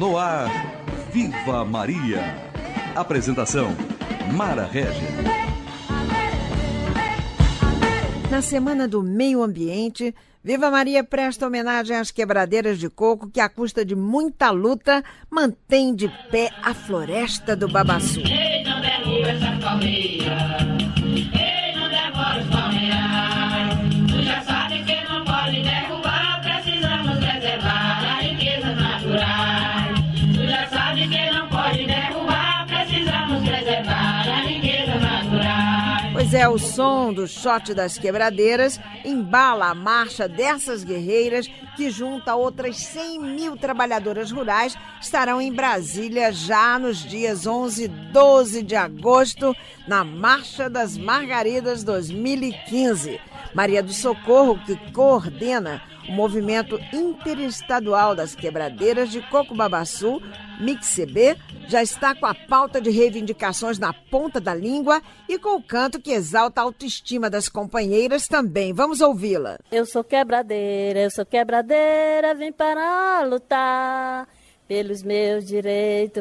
No ar, Viva Maria. Apresentação, Mara Régia. Na Semana do Meio Ambiente, Viva Maria presta homenagem às quebradeiras de coco que, à custa de muita luta, mantém de pé a floresta do Babaçu. Ei, não derruba essa palmeira. Ei, não demora os palmeirais. Tu já sabe que não pode derrubar. Precisamos preservar a riqueza natural. Tu já sabe que não pode derrubar. Precisamos preservar a riqueza natural. Pois é, o som do shot das quebradeiras embala a marcha dessas guerreiras que, junto a outras 100 mil trabalhadoras rurais, estarão em Brasília já nos dias 11 e 12 de agosto, na Marcha das Margaridas 2015. Maria do Socorro, que coordena o movimento interestadual das quebradeiras de coco Babaçu, MICCB, já está com a pauta de reivindicações na ponta da língua e com o canto que exalta a autoestima das companheiras também. Vamos ouvi-la. Eu sou quebradeira, vim para lutar pelos meus direitos,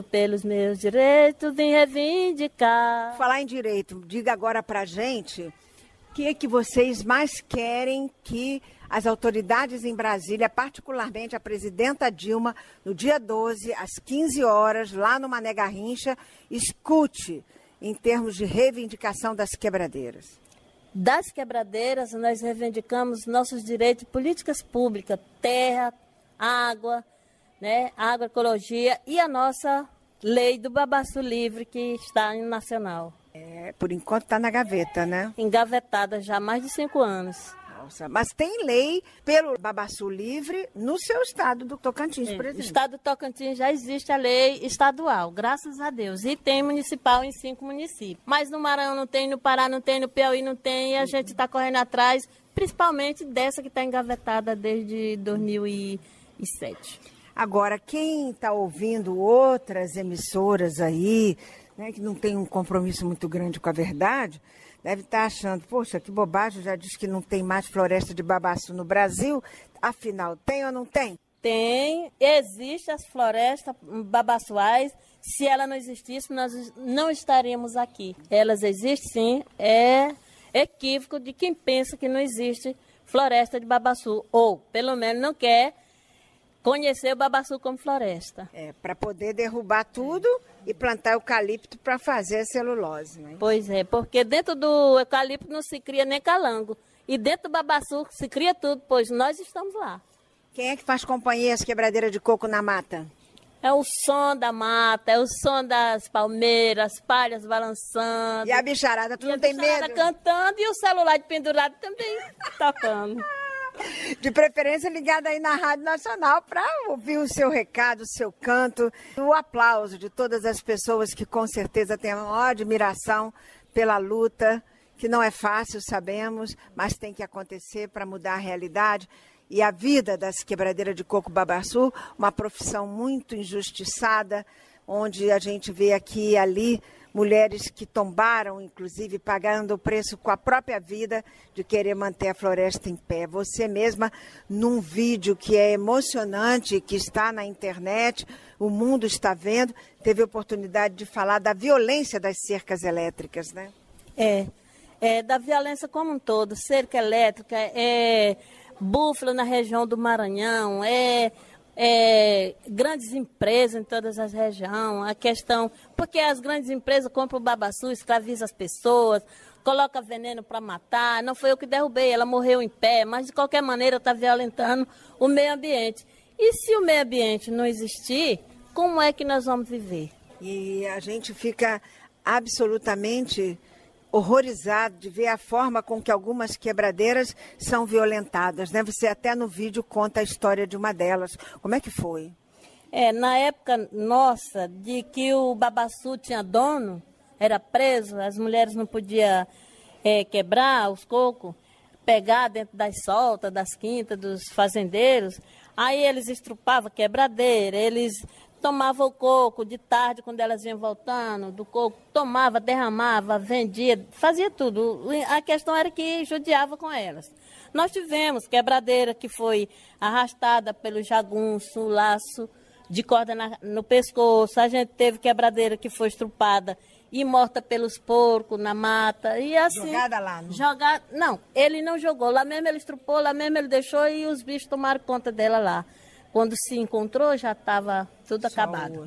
vim reivindicar. Falar em direito, diga agora pra gente o que vocês mais querem que as autoridades em Brasília, particularmente a presidenta Dilma, no dia 12, às 15 horas, lá no Mané Garrincha, escute em termos de reivindicação das quebradeiras. Das quebradeiras, nós reivindicamos nossos direitos, políticas públicas, terra, água, né, agroecologia e a nossa lei do Babaçu Livre, que está em nacional. Por enquanto está na gaveta, né? Engavetada já há mais de 5 anos. Nossa, mas tem lei pelo Babaçu Livre no seu estado do Tocantins, por exemplo. No estado do Tocantins já existe a lei estadual, graças a Deus. E tem municipal em 5 municípios. Mas no Maranhão não tem, no Pará não tem, no Piauí não tem. E a gente está correndo atrás, principalmente dessa que está engavetada desde 2007. Agora, quem está ouvindo outras emissoras aí, né, que não tem um compromisso muito grande com a verdade, deve estar achando, poxa, que bobagem, já disse que não tem mais floresta de babaçu no Brasil. Afinal, tem ou não tem? Tem, existe as florestas babaçuais. Se ela não existisse, nós não estaríamos aqui. Elas existem sim, é equívoco de quem pensa que não existe floresta de babaçu, ou pelo menos não quer conhecer o Babaçu como floresta. Para poder derrubar tudo e plantar eucalipto para fazer a celulose, né? Pois é, porque dentro do eucalipto não se cria nem calango. E dentro do Babaçu se cria tudo, pois nós estamos lá. Quem é que faz companhia às quebradeiras de coco na mata? É o som da mata, é o som das palmeiras, palhas balançando. E a bicharada, tu não tem medo? A bicharada cantando e o celular de pendurado também tocando. De preferência ligada aí na Rádio Nacional para ouvir o seu recado, o seu canto, o aplauso de todas as pessoas que com certeza têm a maior admiração pela luta, que não é fácil, sabemos, mas tem que acontecer para mudar a realidade. E a vida das quebradeiras de coco Babaçu, uma profissão muito injustiçada, onde a gente vê aqui e ali mulheres que tombaram, inclusive, pagando o preço com a própria vida de querer manter a floresta em pé. Você mesma, num vídeo que é emocionante, que está na internet, o mundo está vendo, teve a oportunidade de falar da violência das cercas elétricas, né? Da violência como um todo. Cerca elétrica, búfalo na região do Maranhão, grandes empresas em todas as regiões, a questão, porque as grandes empresas compram o babaçu, escravizam as pessoas, coloca veneno para matar. Não foi eu que derrubei, ela morreu em pé, mas de qualquer maneira está violentando o meio ambiente. E se o meio ambiente não existir, como é que nós vamos viver? E a gente fica absolutamente horrorizado de ver a forma com que algumas quebradeiras são violentadas, né? Você até no vídeo conta a história de uma delas. Como é que foi? Na época nossa, de que o babaçu tinha dono, era preso, as mulheres não podiam quebrar os cocos, pegar dentro das soltas, das quintas, dos fazendeiros. Aí eles estrupavam a quebradeira, eles tomava o coco de tarde, quando elas vinham voltando, do coco, tomava, derramava, vendia, fazia tudo. A questão era que judiava com elas. Nós tivemos quebradeira que foi arrastada pelo jagunço, laço, de corda no pescoço, a gente teve quebradeira que foi estrupada e morta pelos porcos na mata. E assim, Jogada lá? Não, ele não jogou. Lá mesmo ele estrupou, lá mesmo ele deixou e os bichos tomaram conta dela lá. Quando se encontrou, já estava tudo acabado.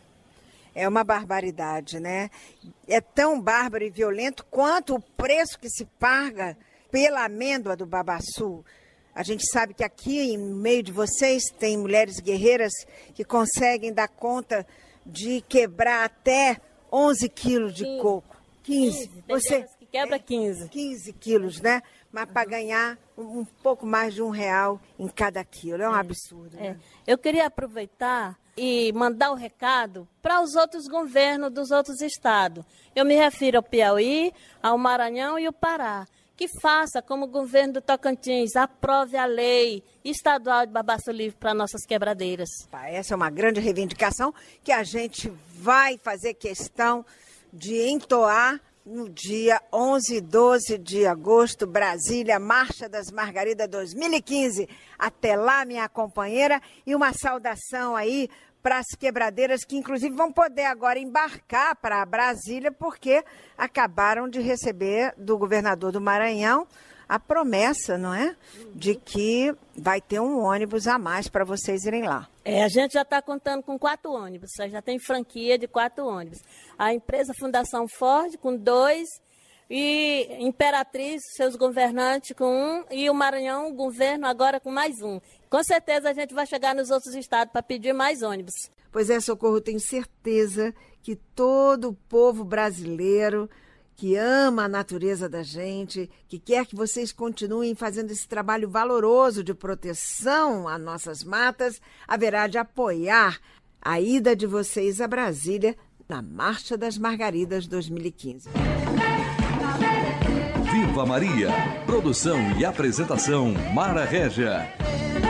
É uma barbaridade, né? É tão bárbaro e violento quanto o preço que se paga pela amêndoa do babaçu. A gente sabe que aqui, no meio de vocês, tem mulheres guerreiras que conseguem dar conta de quebrar até 11 quilos de coco. 15. Você que quebra 15. 15 quilos, né? Mas para ganhar um pouco mais de R$1 em cada quilo. É um absurdo. Né? Eu queria aproveitar e mandar o recado para os outros governos dos outros estados. Eu me refiro ao Piauí, ao Maranhão e ao Pará. Que faça como o governo do Tocantins, aprove a lei estadual de babaçu livre para nossas quebradeiras. Essa é uma grande reivindicação que a gente vai fazer questão de entoar no dia 11 e 12 de agosto, Brasília, Marcha das Margaridas 2015. Até lá, minha companheira, e uma saudação aí para as quebradeiras que, inclusive, vão poder agora embarcar para Brasília, porque acabaram de receber do governador do Maranhão a promessa, não é? De que vai ter um ônibus a mais para vocês irem lá. A gente já está contando com 4 ônibus, já tem franquia de 4 ônibus. A empresa Fundação Ford com 2, e Imperatriz, seus governantes com 1, e o Maranhão, o governo, agora com mais 1. Com certeza a gente vai chegar nos outros estados para pedir mais ônibus. Pois é, Socorro, tenho certeza que todo o povo brasileiro que ama a natureza da gente, que quer que vocês continuem fazendo esse trabalho valoroso de proteção às nossas matas, haverá de apoiar a ida de vocês a Brasília na Marcha das Margaridas 2015. Viva Maria! Produção e apresentação Mara Régia.